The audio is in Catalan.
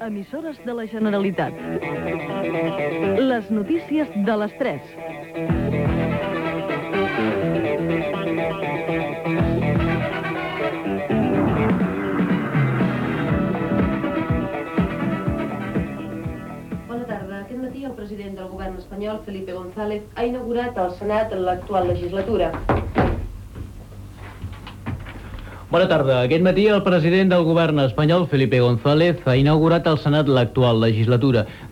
Emissores de la Generalitat. Les notícies de les 3. Bona tarda. Aquest matí el president del govern espanyol, Felipe González, ha inaugurat el Senat en l'actual legislatura. Bona tarda. Aquest matí el president del govern espanyol, Felipe González, ha inaugurat al Senat l'actual legislatura.